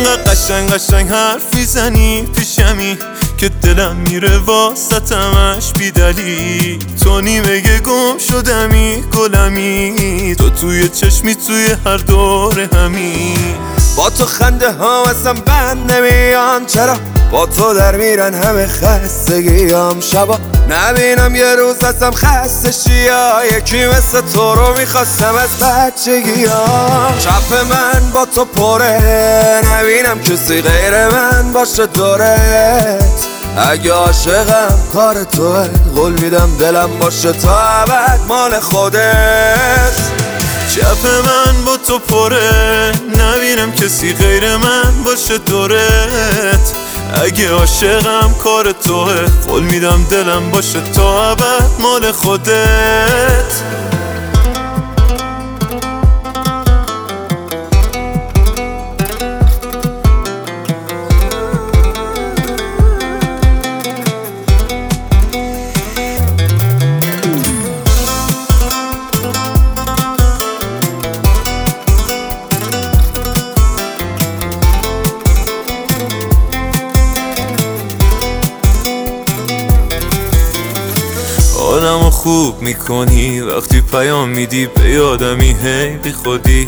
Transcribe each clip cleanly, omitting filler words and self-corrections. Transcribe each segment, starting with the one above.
انقدر قشنگ حرف میزنی پیشمی که دلم میره واسطمش بی دلیل. تو نیمه گم شدمی گلمی، تو توی چشمی توی هر دور همی. با تو خنده ها ازم بند نمیان، چرا با تو در میرن همه خستگیام. شبا نبینم یه روز ازم خسته شی، یکی مثل تو رو میخواستم از بچگیام. چپ من با تو پره، نبینم کسی غیر من باشه دورت. اگه عاشقم کار توه، قول میدم دلم باشه تا ابد مال خودت. چپ من با تو پره، نبینم کسی غیر من باشه دورت. اگه عاشقم کار توه، قول میدم دلم باشه تا ابد مال خودت. حالمو خوب میکنی وقتی پیام میدی به یادمی، هی بی خودی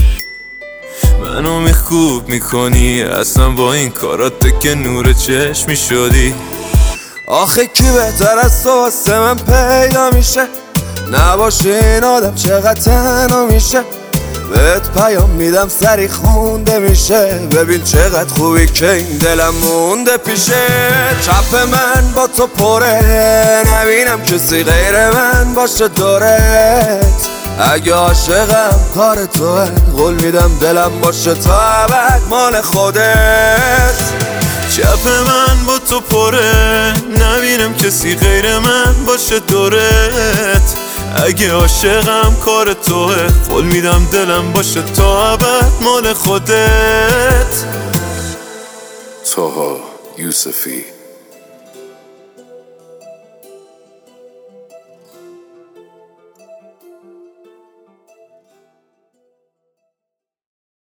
منو خوب میکنی. اصلا با این کارات که نور چشمی شدی. آخه کی بهتر از تو واسه من پیدا میشه؟ نباشه این آدم چقدر تنها میشه. بهت پیام میدم سری خونده میشه، ببین چقدر خوبی که این دلم مونده پیشه. چپ من با تو پره، نبینم کسی غیر من باشه دورت. اگه عاشقم کار توه، قول میدم دلم باشه تا ابد مال خودت. چپ من با تو پره، نبینم کسی غیر من باشه دورت. اگه عاشقم کار توه، قول میدم دلم باشه تا ابد مال خودت. طه یوسفی